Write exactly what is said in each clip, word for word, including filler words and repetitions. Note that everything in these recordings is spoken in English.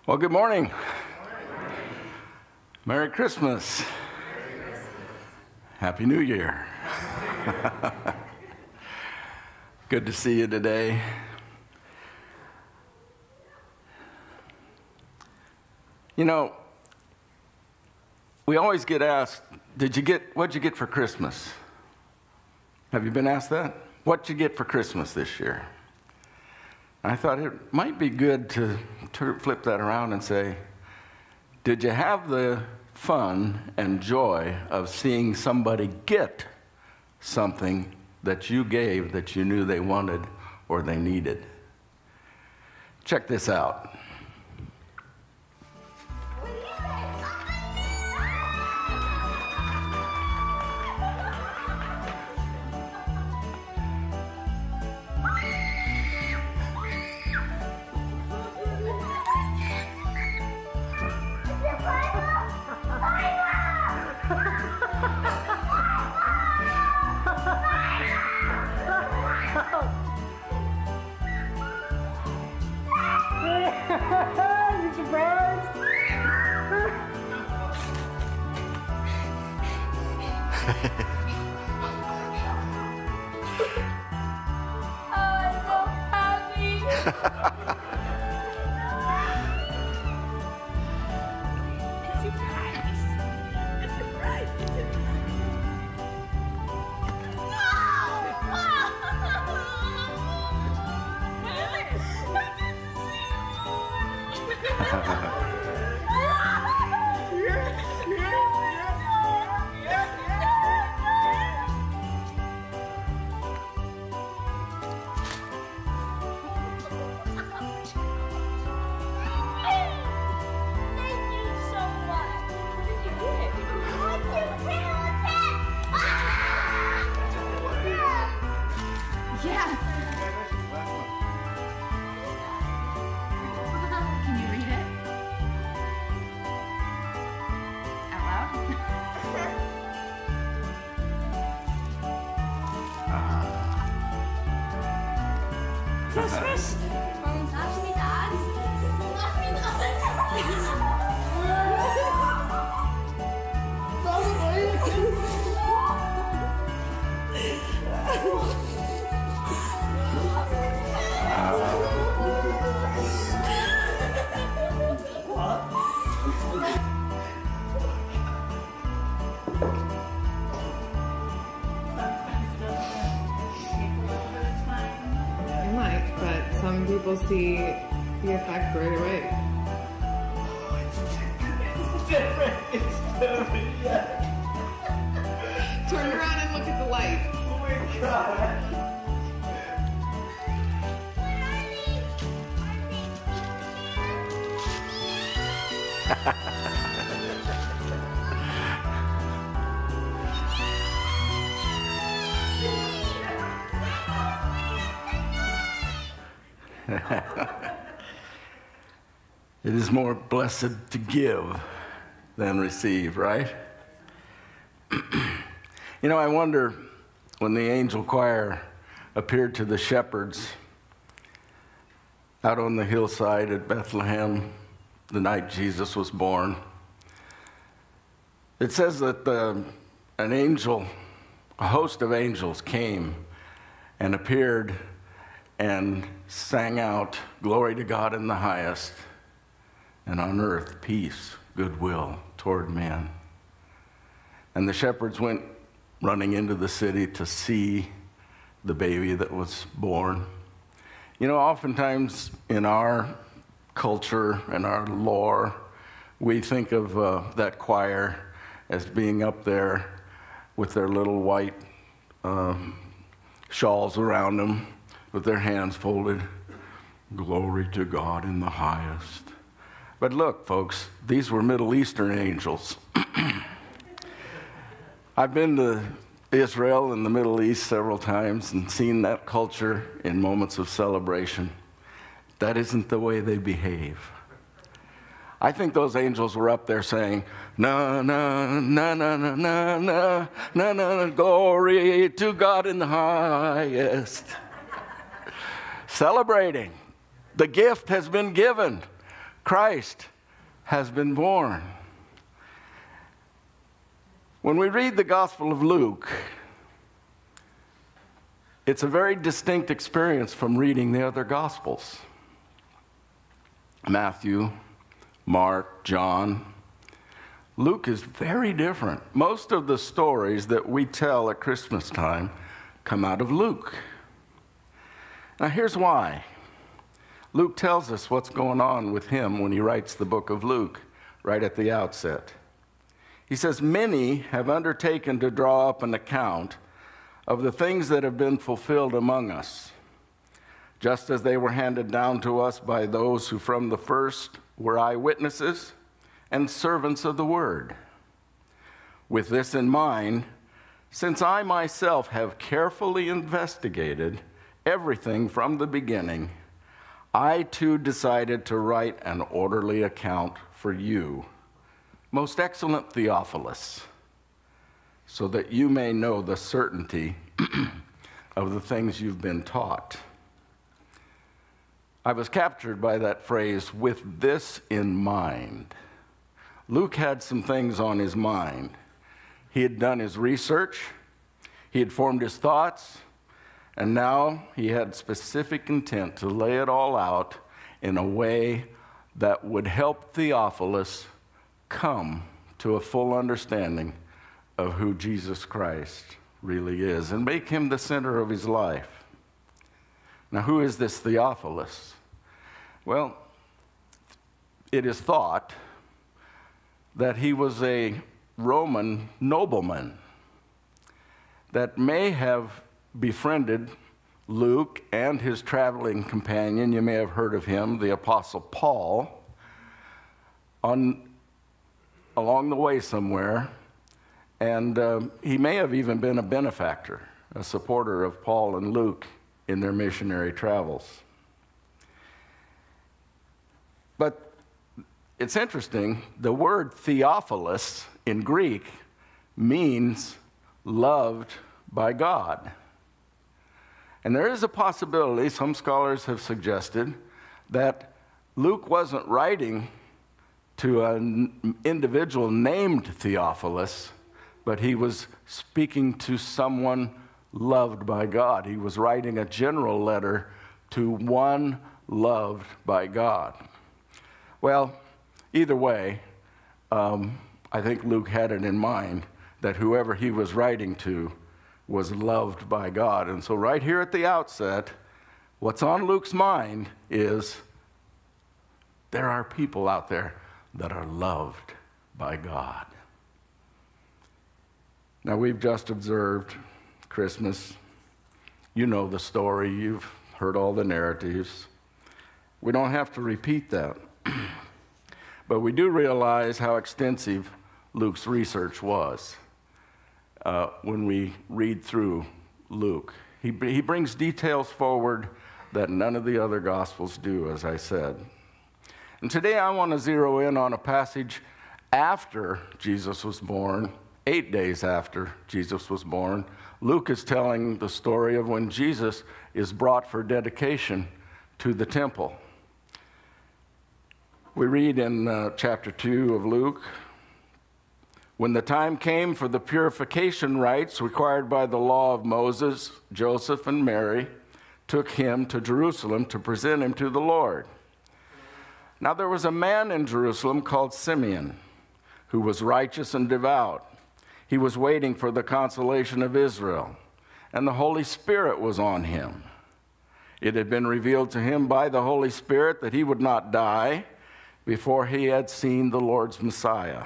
Well, good morning. Merry Christmas. Merry Christmas. Happy New Year. Good to see you today. You know, we always get asked, did you get, what'd you get for Christmas? Have you been asked that? What'd you get for Christmas this year? I thought it might be good to, to flip that around and say, did you have the fun and joy of seeing somebody get something that you gave that you knew they wanted or they needed? Check this out. You surprised? Oh, I'm so happy. It's a surprise. It's a surprise. It's a Christmas! Lass mich das! Lass mich Some people see the effect right away. Oh, it's different. It's different. Yeah. Turn around and look at the light. Oh my God. It is more blessed to give than receive, right? You know, I wonder when the angel choir appeared to the shepherds out on the hillside at Bethlehem the night Jesus was born. It says that the, an angel, a host of angels came and appeared and sang out, "Glory to God in the highest, and on earth peace, goodwill toward men." And the shepherds went running into the city to see the baby that was born. You know, oftentimes in our culture and our lore, we think of uh, that choir as being up there with their little white um, shawls around them, with their hands folded. Glory to God in the highest. But look, folks, these were Middle Eastern angels. I've been to Israel and the Middle East several times and seen that culture in moments of celebration. That isn't the way they behave. I think those angels were up there saying, na, na, na, na, na, na, na, na, na, glory to God in the highest. Celebrating. The gift has been given. Christ has been born. When we read the Gospel of Luke, it's a very distinct experience from reading the other Gospels. Matthew, Mark, John. Luke is very different. Most of the stories that we tell at Christmas time come out of Luke. Now here's why. Luke tells us what's going on with him when he writes the book of Luke right at the outset. He says, many have undertaken to draw up an account of the things that have been fulfilled among us, just as they were handed down to us by those who from the first were eyewitnesses and servants of the word. With this in mind, since I myself have carefully investigated everything from the beginning, I too decided to write an orderly account for you, most excellent Theophilus, so that you may know the certainty of the things you've been taught. I was captured by that phrase, with this in mind. Luke had some things on his mind. He had done his research, he had formed his thoughts, and now he had specific intent to lay it all out in a way that would help Theophilus come to a full understanding of who Jesus Christ really is and make him the center of his life. Now, who is this Theophilus? Well, it is thought that he was a Roman nobleman that may have befriended Luke and his traveling companion. You may have heard of him, the Apostle Paul, on, along the way somewhere. And um, he may have even been a benefactor, a supporter of Paul and Luke in their missionary travels. But it's interesting, the word Theophilus in Greek means loved by God. And there is a possibility, some scholars have suggested, that Luke wasn't writing to an individual named Theophilus, but he was speaking to someone loved by God. He was writing a general letter to one loved by God. Well, either way, um, I think Luke had it in mind that whoever he was writing to was loved by God. And so right here at the outset, what's on Luke's mind is there are people out there that are loved by God. Now, we've just observed Christmas. You know the story. You've heard all the narratives. We don't have to repeat that. But we do realize how extensive Luke's research was uh, when we read through Luke. He, he brings details forward that none of the other Gospels do, as I said. And today I want to zero in on a passage after Jesus was born, eight days after Jesus was born. Luke is telling the story of when Jesus is brought for dedication to the temple. We read in uh, chapter two of Luke, when the time came for the purification rites required by the law of Moses, Joseph and Mary took him to Jerusalem to present him to the Lord. Now there was a man in Jerusalem called Simeon, who was righteous and devout. He was waiting for the consolation of Israel, and the Holy Spirit was on him. It had been revealed to him by the Holy Spirit that he would not die before he had seen the Lord's Messiah.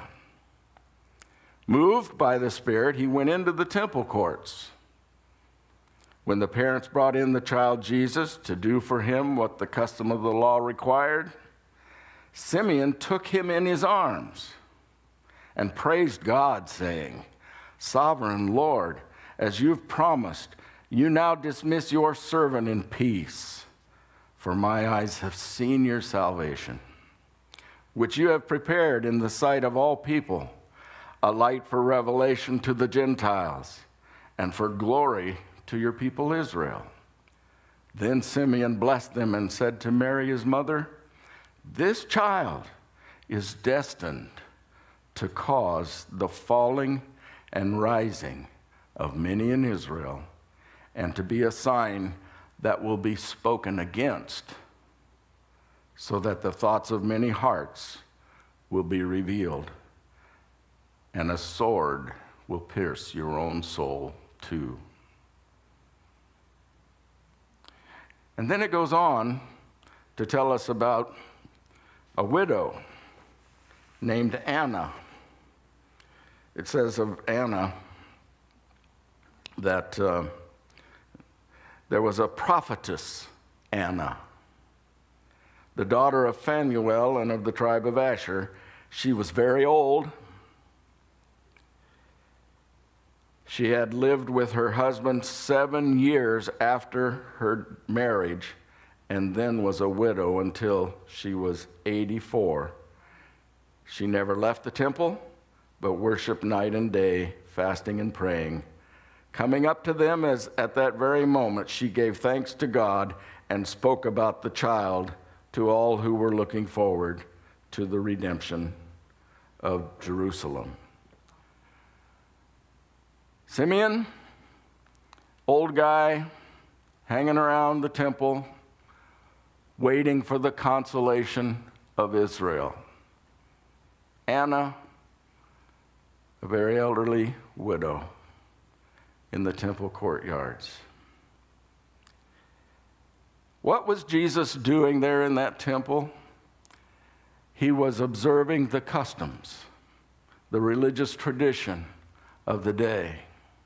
Moved by the Spirit, he went into the temple courts. When the parents brought in the child Jesus to do for him what the custom of the law required, Simeon took him in his arms and praised God, saying, "Sovereign Lord, as you've promised, you now dismiss your servant in peace, for my eyes have seen your salvation, which you have prepared in the sight of all people, a light for revelation to the Gentiles, and for glory to your people Israel." Then Simeon blessed them and said to Mary his mother, This child is destined to cause the falling and rising of many in Israel, and to be a sign that will be spoken against, so that the thoughts of many hearts will be revealed, and a sword will pierce your own soul too. And then it goes on to tell us about a widow named Anna. It says of Anna that uh, there was a prophetess, Anna, the daughter of Phanuel and of the tribe of Asher. She was very old. She had lived with her husband seven years after her marriage, and then was a widow until she was eighty-four. She never left the temple, but worshiped night and day, fasting and praying. Coming up to them as at that very moment, she gave thanks to God and spoke about the child to all who were looking forward to the redemption of Jerusalem. Simeon, old guy, hanging around the temple, waiting for the consolation of Israel. Anna, a very elderly widow in the temple courtyards. What was Jesus doing there in that temple? He was observing the customs, the religious tradition of the day.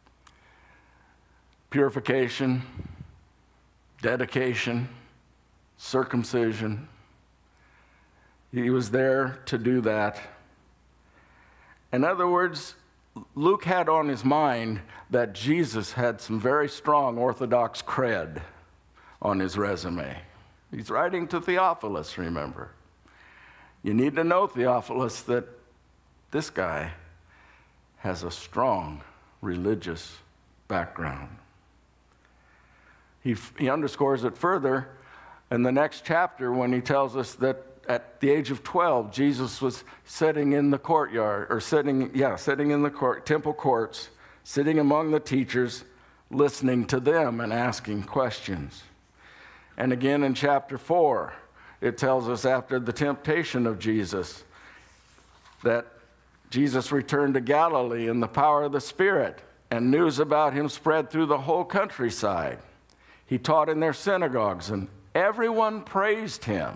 Purification, dedication, circumcision. He was there to do that. In other words, Luke had on his mind that Jesus had some very strong Orthodox cred on his resume. He's writing to Theophilus, remember. You need to know, Theophilus, that this guy has a strong religious background. He, he underscores it further in the next chapter when he tells us that at the age of twelve, Jesus was sitting in the courtyard, or sitting, yeah, sitting in the court, temple courts, sitting among the teachers, listening to them and asking questions. And again in chapter four, it tells us after the temptation of Jesus that Jesus returned to Galilee in the power of the Spirit, and news about him spread through the whole countryside. He taught in their synagogues, and everyone praised him.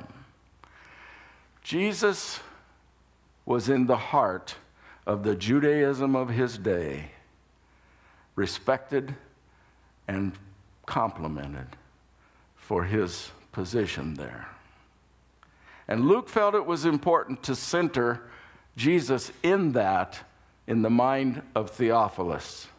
Jesus was in the heart of the Judaism of his day, respected and complimented for his position there. And Luke felt it was important to center Jesus in that, in the mind of Theophilus.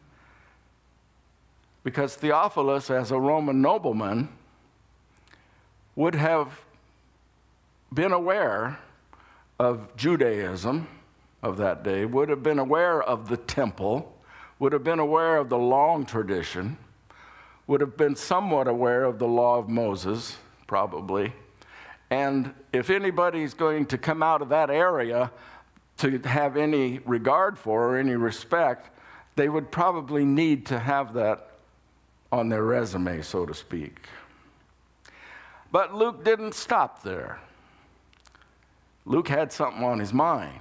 Because Theophilus, as a Roman nobleman, would have been aware of Judaism of that day, would have been aware of the temple, would have been aware of the long tradition, would have been somewhat aware of the law of Moses, probably. And if anybody's going to come out of that area to have any regard for or any respect, they would probably need to have that on their resume, so to speak. But Luke didn't stop there. Luke had something on his mind.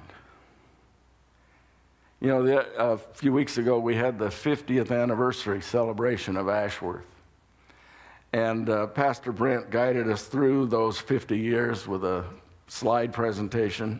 You know, the, a few weeks ago, we had the fiftieth anniversary celebration of Ashworth. And uh, Pastor Brent guided us through those fifty years with a slide presentation.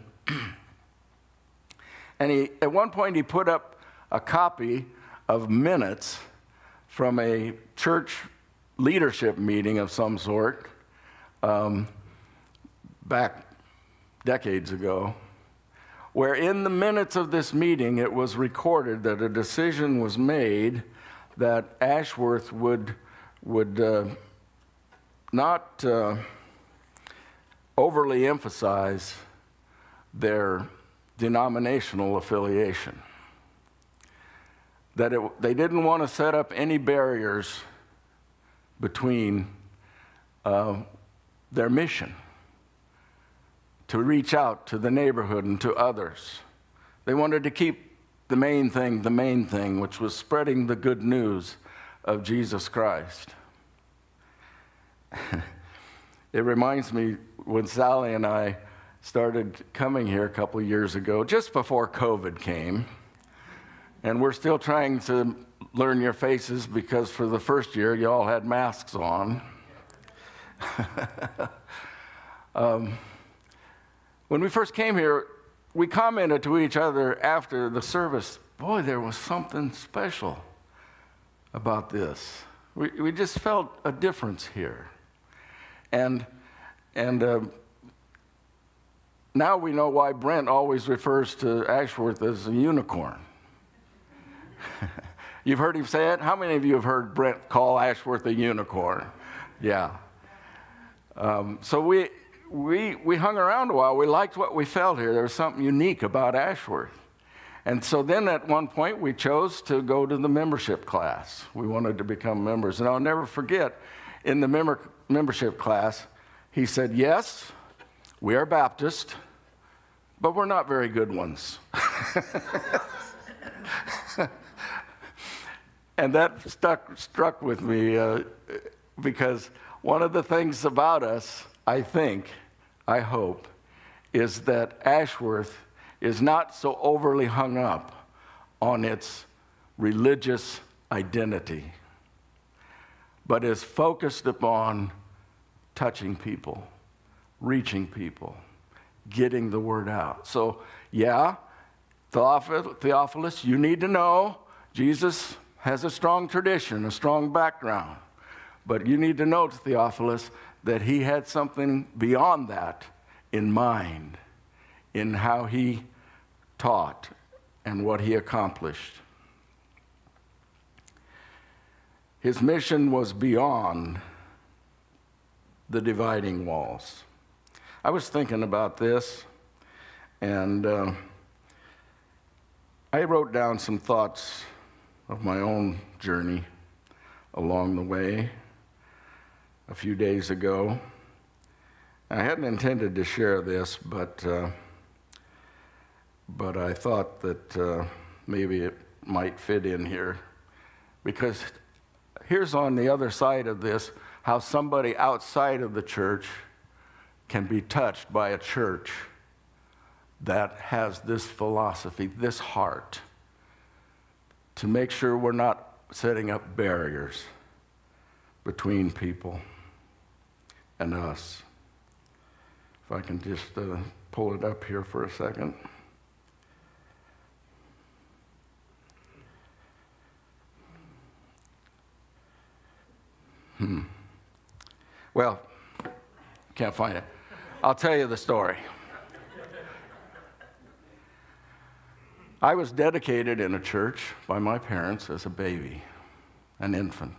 And he, at one point, he put up a copy of minutes from a church leadership meeting of some sort um, back decades ago, where in the minutes of this meeting it was recorded that a decision was made that Ashworth would, would uh, not uh, overly emphasize their denominational affiliation. That it, they didn't want to set up any barriers between uh, their mission to reach out to the neighborhood and to others. They wanted to keep the main thing, the main thing, which was spreading the good news of Jesus Christ. It reminds me when Sally and I started coming here a couple of years ago, just before COVID came, and we're still trying to learn your faces because for the first year you all had masks on. um, when we first came here, we commented to each other after the service, boy, there was something special about this. We, we just felt a difference here. And, and uh, now we know why Brent always refers to Ashworth as a unicorn. You've heard him say it? How many of you have heard Brent call Ashworth a unicorn? Yeah. Um, so we, we, we hung around a while. We liked what we felt here. There was something unique about Ashworth. And so then at one point we chose to go to the membership class. We wanted to become members. And I'll never forget, in the member, membership class, he said, yes, we are Baptist, but we're not very good ones. And that stuck, struck with me uh, because one of the things about us, I think, I hope, is that Ashworth is not so overly hung up on its religious identity, but is focused upon touching people, reaching people, getting the word out. So, yeah, Theophilus, you need to know Jesus has a strong tradition, a strong background. But you need to know, Theophilus, that he had something beyond that in mind, in how he taught and what he accomplished. His mission was beyond the dividing walls. I was thinking about this, and uh, I wrote down some thoughts of my own journey along the way a few days ago. I hadn't intended to share this, but uh, but I thought that uh, maybe it might fit in here, because here's on the other side of this how somebody outside of the church can be touched by a church that has this philosophy, this heart, to make sure we're not setting up barriers between people and us. If I can just uh, pull it up here for a second. Hmm. Well, can't find it. I'll tell you the story. I was dedicated in a church by my parents as a baby, an infant.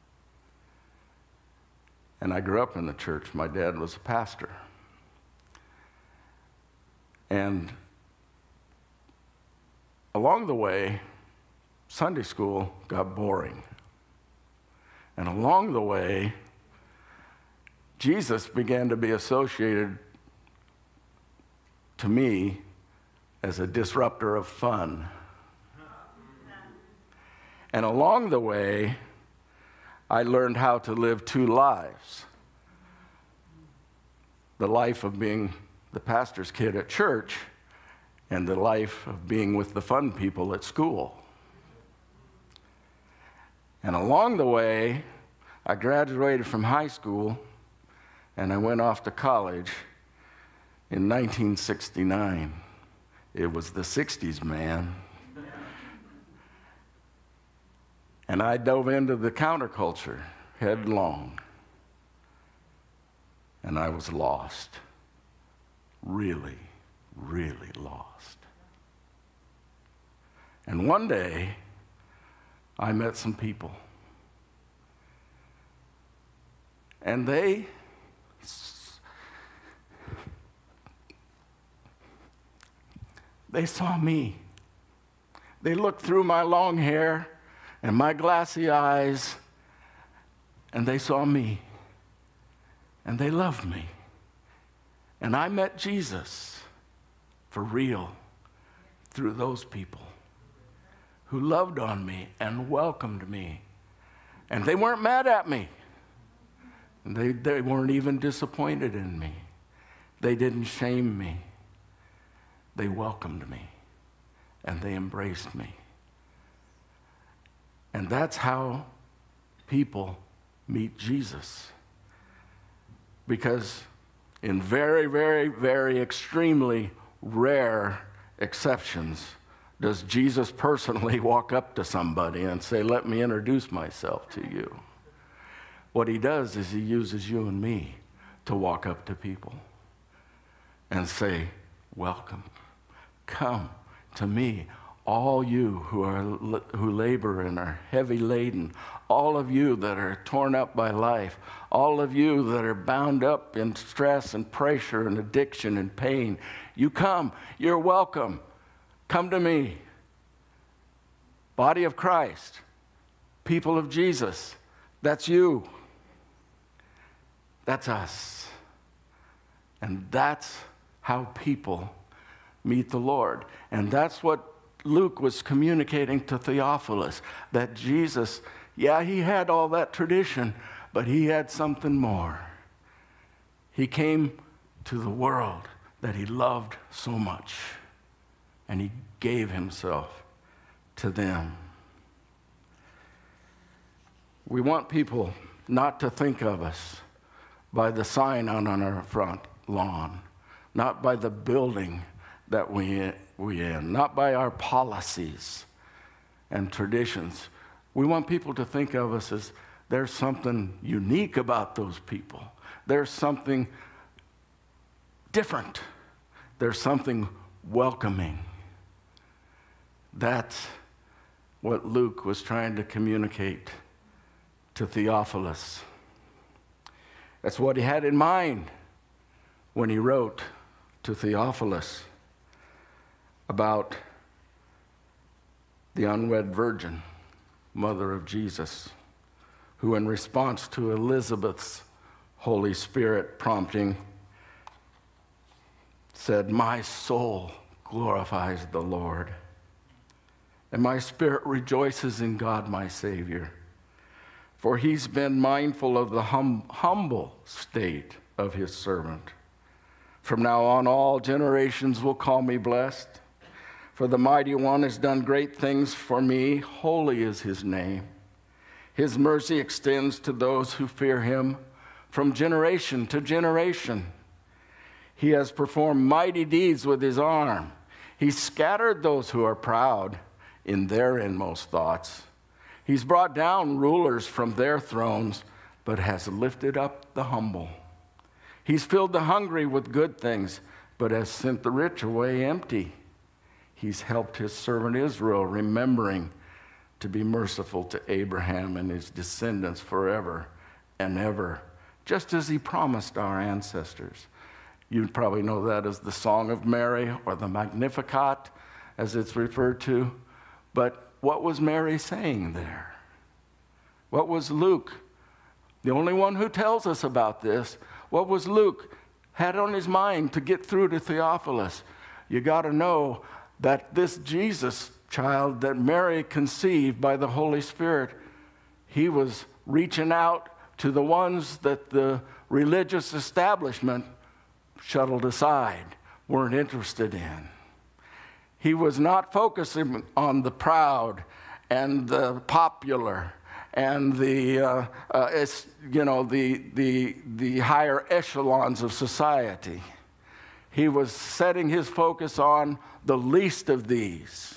And I grew up in the church. My dad was a pastor. And along the way, Sunday school got boring. And along the way, Jesus began to be associated to me as a disruptor of fun. And along the way, I learned how to live two lives. The life of being the pastor's kid at church and the life of being with the fun people at school. And along the way, I graduated from high school and I went off to college in nineteen sixty-nine. It was the sixties, man. And I dove into the counterculture headlong. And I was lost. Really, really lost. And one day, I met some people. And they they saw me. They looked through my long hair and my glassy eyes, and they saw me. And they loved me. And I met Jesus for real through those people who loved on me and welcomed me. And they weren't mad at me. They, they weren't even disappointed in me. They didn't shame me. They welcomed me and they embraced me. And that's how people meet Jesus. Because in very, very, very extremely rare exceptions, does Jesus personally walk up to somebody and say, let me introduce myself to you? What he does is he uses you and me to walk up to people and say, welcome, come to me, all you who are who labor and are heavy laden, all of you that are torn up by life, all of you that are bound up in stress and pressure and addiction and pain. You come, you're welcome. Come to me. Body of Christ, people of Jesus, that's you. That's us. And that's how people meet the Lord. And that's what Luke was communicating to Theophilus, that Jesus, yeah, he had all that tradition, but he had something more. He came to the world that he loved so much, and he gave himself to them. We want people not to think of us by the sign out on our front lawn, not by the building that we we in, not by our policies and traditions. We want people to think of us as there's something unique about those people. There's something different. There's something welcoming. That's what Luke was trying to communicate to Theophilus. That's what he had in mind when he wrote to Theophilus about the unwed virgin, mother of Jesus, who in response to Elizabeth's Holy Spirit prompting said, my soul glorifies the Lord, and my spirit rejoices in God my Savior, for he's been mindful of the hum- humble state of his servant. From now on, all generations will call me blessed. For the Mighty One has done great things for me. Holy is his name. His mercy extends to those who fear him from generation to generation. He has performed mighty deeds with his arm. He scattered those who are proud in their inmost thoughts. He's brought down rulers from their thrones, but has lifted up the humble. He's filled the hungry with good things, but has sent the rich away empty. He's helped his servant Israel, remembering to be merciful to Abraham and his descendants forever and ever, just as he promised our ancestors. You probably know that as the Song of Mary or the Magnificat, as it's referred to. But what was Mary saying there? What was Luke, the only one who tells us about this, what was Luke had on his mind to get through to Theophilus? You got to know that this Jesus child that Mary conceived by the Holy Spirit, he was reaching out to the ones that the religious establishment shuttled aside, weren't interested in. He was not focusing on the proud and the popular and the uh, uh, it's, you know the the the higher echelons of society. He was setting his focus on the least of these.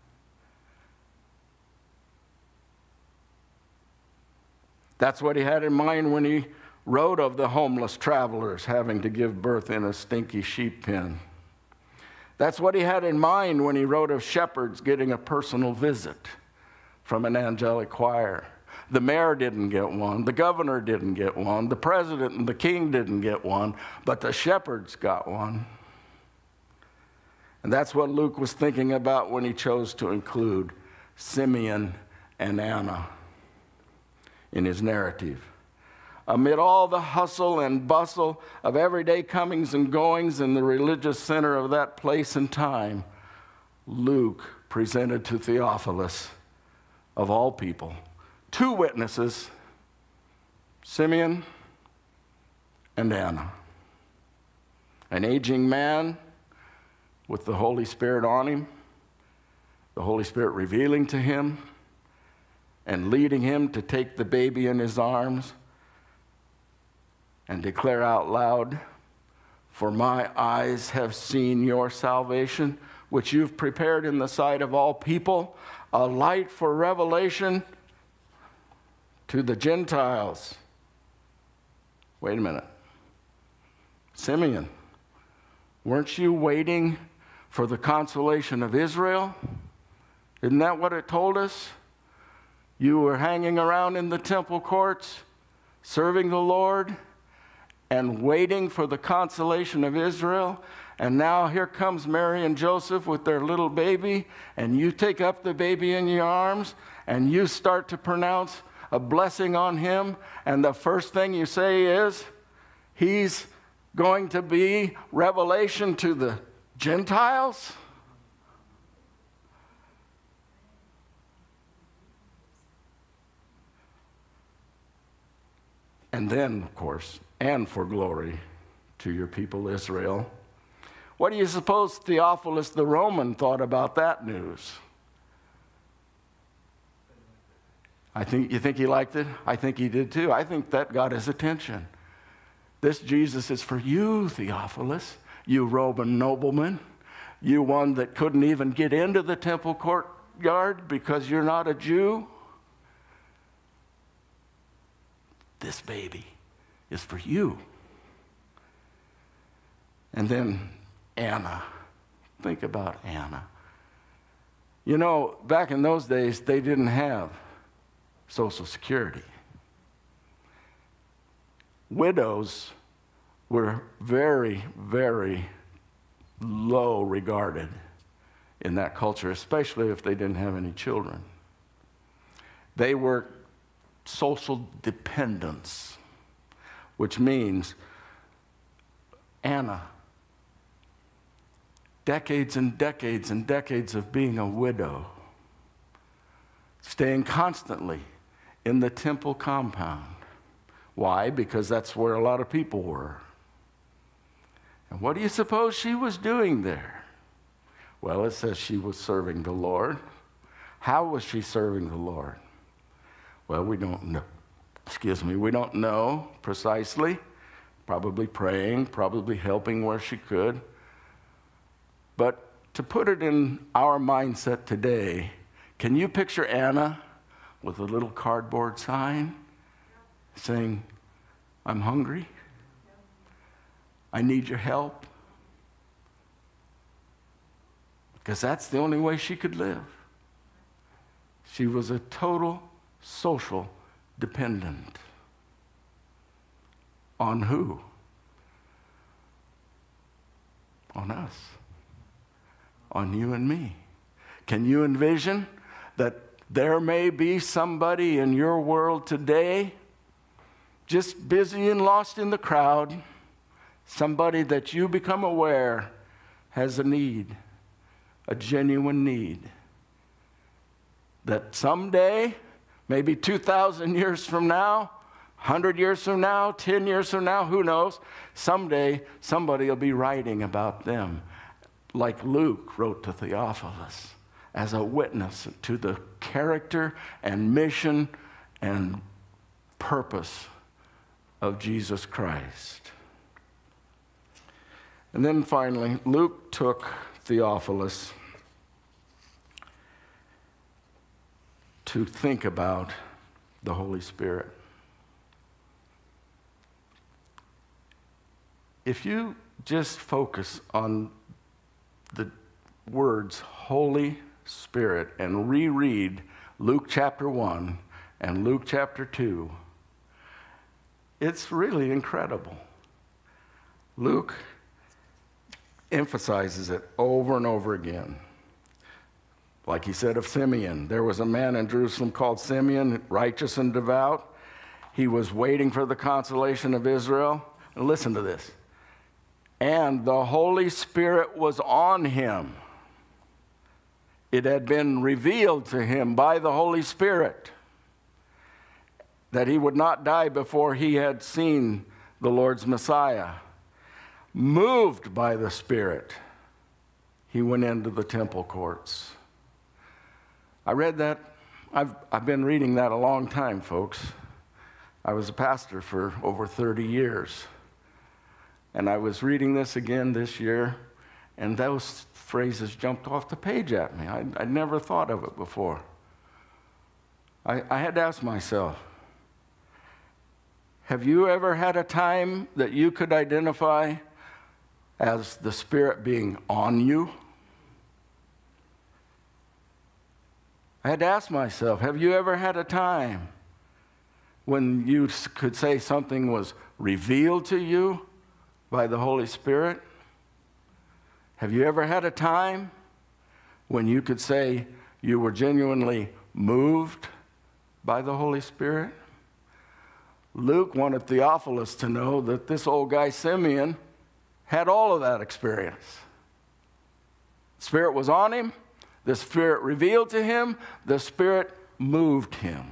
That's what he had in mind when he wrote of the homeless travelers having to give birth in a stinky sheep pen. That's what he had in mind when he wrote of shepherds getting a personal visit from an angelic choir. The mayor didn't get one, the governor didn't get one, the president and the king didn't get one, but the shepherds got one. And that's what Luke was thinking about when he chose to include Simeon and Anna in his narrative. amid all the hustle and bustle of everyday comings and goings in the religious center of that place and time, Luke presented to Theophilus, of all people, two witnesses, Simeon and Anna. An aging man with the Holy Spirit on him, the Holy Spirit revealing to him and leading him to take the baby in his arms and declare out loud, "For my eyes have seen your salvation, which you've prepared in the sight of all people, a light for revelation to the Gentiles." Wait a minute. Simeon, weren't you waiting for the consolation of Israel? Isn't that what it told us? You were hanging around in the temple courts, serving the Lord, and waiting for the consolation of Israel. And now here comes Mary and Joseph with their little baby, and you take up the baby in your arms, and you start to pronounce a blessing on him, and the first thing you say is, he's going to be revelation to the Gentiles? And then, of course, and for glory to your people Israel. What do you suppose Theophilus the Roman thought about that news? I think, you think he liked it? I think he did too. I think that got his attention. This Jesus is for you, Theophilus, you Roman nobleman, you one that couldn't even get into the temple courtyard because you're not a Jew. This baby is for you. And then Anna. Think about Anna. You know, back in those days, they didn't have Social Security. Widows were very, very low regarded in that culture, especially if they didn't have any children. They were social dependents, which means Anna, decades and decades and decades of being a widow, staying constantly in the temple compound. Why? Because that's where a lot of people were. And what do you suppose she was doing there? Well, it says she was serving the Lord. How was she serving the Lord? Well, we don't know. Excuse me, we don't know precisely. Probably praying, probably helping where she could. But to put it in our mindset today, can you picture Anna with a little cardboard sign saying, "I'm hungry. I need your help"? Because that's the only way she could live. She was a total social dependent. On who? On us. On you and me. Can you envision that there may be somebody in your world today just busy and lost in the crowd, somebody that you become aware has a need, a genuine need, that someday, maybe two thousand years from now, one hundred years from now, ten years from now, who knows, someday somebody will be writing about them, like Luke wrote to Theophilus, as a witness to the character and mission and purpose of Jesus Christ. And then finally, Luke took Theophilus to think about the Holy Spirit. If you just focus on the words Holy Spirit and reread Luke chapter one and Luke chapter two, it's really incredible. Luke emphasizes it over and over again. Like he said of Simeon, there was a man in Jerusalem called Simeon, righteous and devout. He was waiting for the consolation of Israel. And listen to this. And the Holy Spirit was on him. It had been revealed to him by the Holy Spirit that he would not die before he had seen the Lord's Messiah. Moved by the Spirit, he went into the temple courts. I read that. I've, I've been reading that a long time, folks. I was a pastor for over thirty years. And I was reading this again this year, and those phrases jumped off the page at me. I, I'd never thought of it before. I, I had to ask myself, have you ever had a time that you could identify as the Spirit being on you? I had to ask myself, have you ever had a time when you could say something was revealed to you by the Holy Spirit? Have you ever had a time when you could say you were genuinely moved by the Holy Spirit? Luke wanted Theophilus to know that this old guy Simeon had all of that experience. The Spirit was on him. The Spirit revealed to him. The Spirit moved him.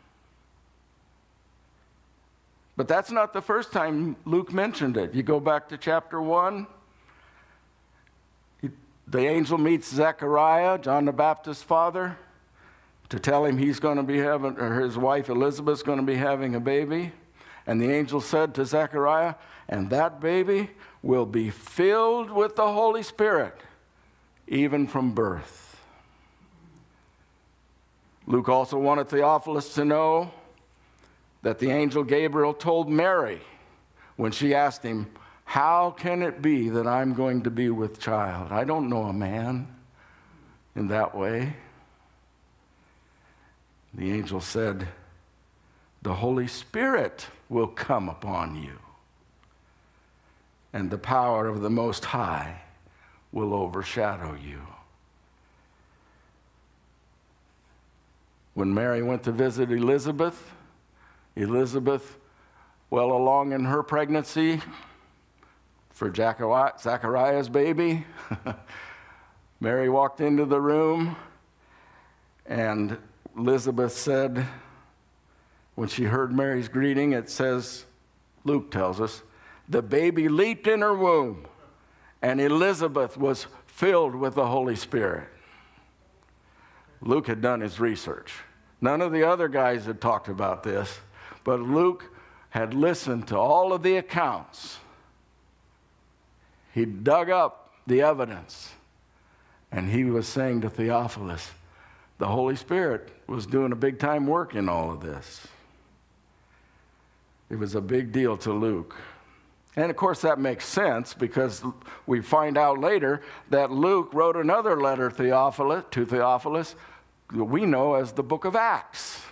But that's not the first time Luke mentioned it. You go back to chapter one. He, the angel meets Zechariah, John the Baptist's father, to tell him he's going to be having, or his wife Elizabeth's going to be having a baby. And the angel said to Zechariah, and that baby will be filled with the Holy Spirit, even from birth. Luke also wanted Theophilus to know that the angel Gabriel told Mary when she asked him, how can it be that I'm going to be with child? I don't know a man in that way. The angel said, the Holy Spirit will come upon you, and the power of the Most High will overshadow you. When Mary went to visit Elizabeth, Elizabeth, well along in her pregnancy for Zachariah's baby, Mary walked into the room, and Elizabeth said, when she heard Mary's greeting, it says, Luke tells us, the baby leaped in her womb, and Elizabeth was filled with the Holy Spirit. Luke had done his research. None of the other guys had talked about this, but Luke had listened to all of the accounts. He dug up the evidence, and he was saying to Theophilus, the Holy Spirit was doing a big-time work in all of this. It was a big deal to Luke. And of course that makes sense because we find out later that Luke wrote another letter Theophilus, to Theophilus that we know as the book of Acts.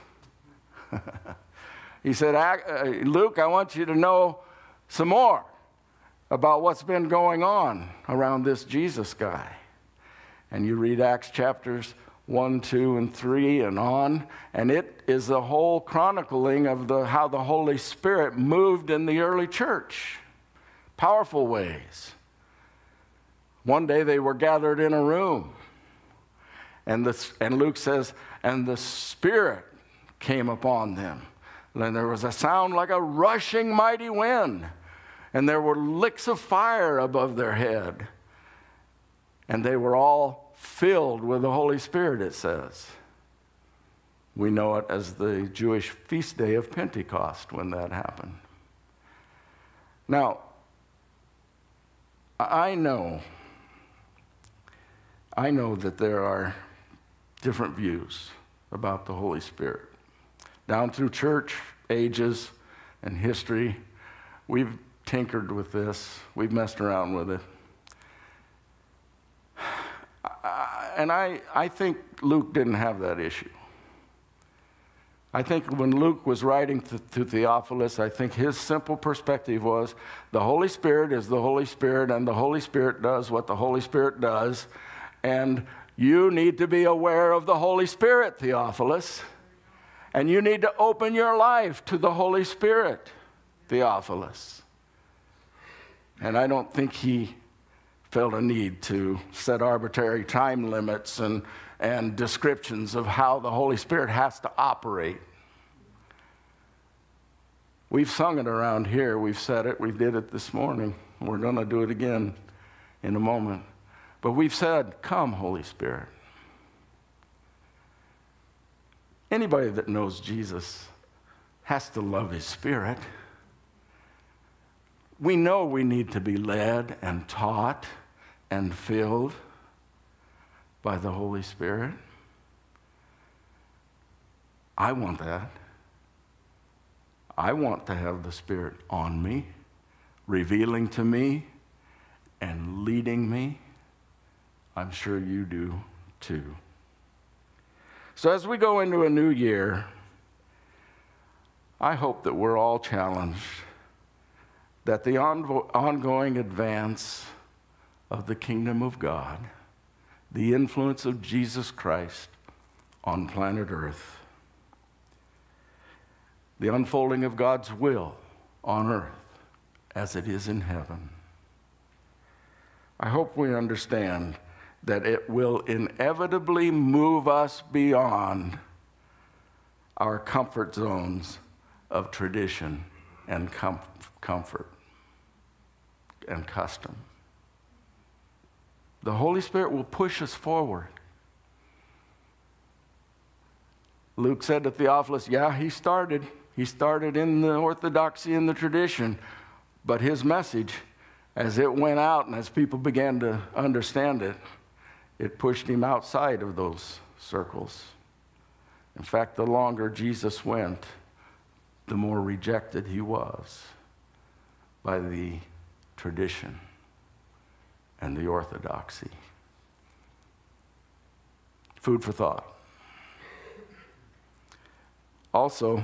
He said, Luke, I want you to know some more about what's been going on around this Jesus guy. And you read Acts chapters one, two, and three, and on, and it is a whole chronicling of the, how the Holy Spirit moved in the early church. Powerful ways. One day they were gathered in a room, and, the, and Luke says, and the Spirit came upon them. And there was a sound like a rushing mighty wind, and there were licks of fire above their head. And they were all filled with the Holy Spirit, it says. We know it as the Jewish feast day of Pentecost when that happened. Now, I know, I know that there are different views about the Holy Spirit. Down through church ages and history, we've tinkered with this. We've messed around with it. And I, I think Luke didn't have that issue. I think when Luke was writing to, to Theophilus, I think his simple perspective was the Holy Spirit is the Holy Spirit, and the Holy Spirit does what the Holy Spirit does, and you need to be aware of the Holy Spirit, Theophilus, And you need to open your life to the Holy Spirit, Theophilus. And I don't think he felt a need to set arbitrary time limits and, and descriptions of how the Holy Spirit has to operate. We've sung it around here. We've said it. We did it this morning. We're going to do it again in a moment. But we've said, come, Holy Spirit. Anybody that knows Jesus has to love his Spirit. We know we need to be led and taught and filled by the Holy Spirit. I want that. I want to have the Spirit on me, revealing to me and leading me. I'm sure you do too. So as we go into a new year, I hope that we're all challenged that the ongo- ongoing advance of the kingdom of God, the influence of Jesus Christ on planet Earth, the unfolding of God's will on earth as it is in heaven. I hope we understand that it will inevitably move us beyond our comfort zones of tradition and com- comfort and custom. The Holy Spirit will push us forward. Luke said to Theophilus, yeah, he started. He started in the orthodoxy and the tradition, but his message, as it went out and as people began to understand it, it pushed him outside of those circles. In fact, the longer Jesus went, the more rejected he was by the tradition and the orthodoxy. Food for thought. Also,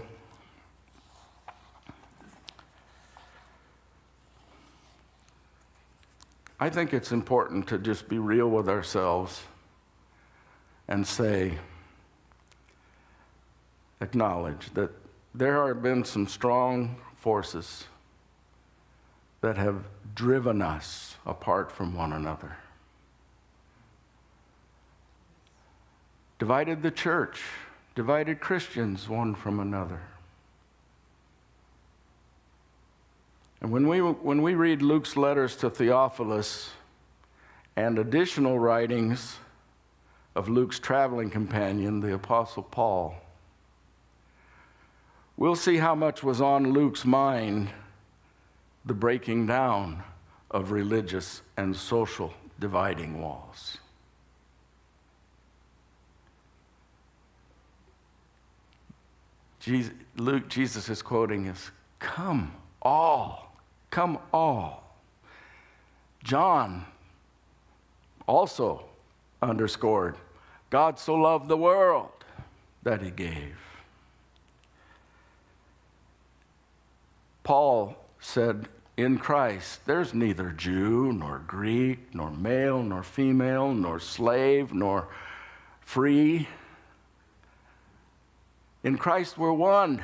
I think it's important to just be real with ourselves and say, acknowledge that there have been some strong forces that have driven us apart from one another. Divided the church, divided Christians one from another. And when we, when we read Luke's letters to Theophilus and additional writings of Luke's traveling companion, the Apostle Paul, we'll see how much was on Luke's mind, the breaking down of religious and social dividing walls. Jesus, Luke, Jesus is quoting us, come all. Come all. John also underscored, God so loved the world that he gave. Paul said, in Christ, there's neither Jew nor Greek, nor male nor female, nor slave nor free. In Christ, we're one.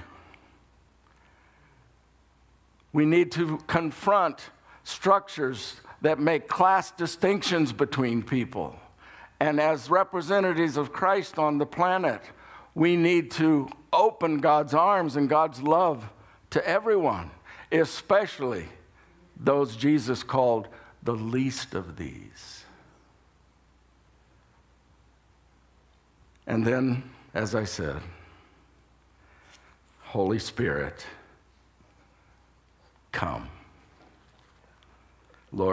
We need to confront structures that make class distinctions between people. And as representatives of Christ on the planet, we need to open God's arms and God's love to everyone, especially those Jesus called the least of these. And then, as I said, Holy Spirit, come.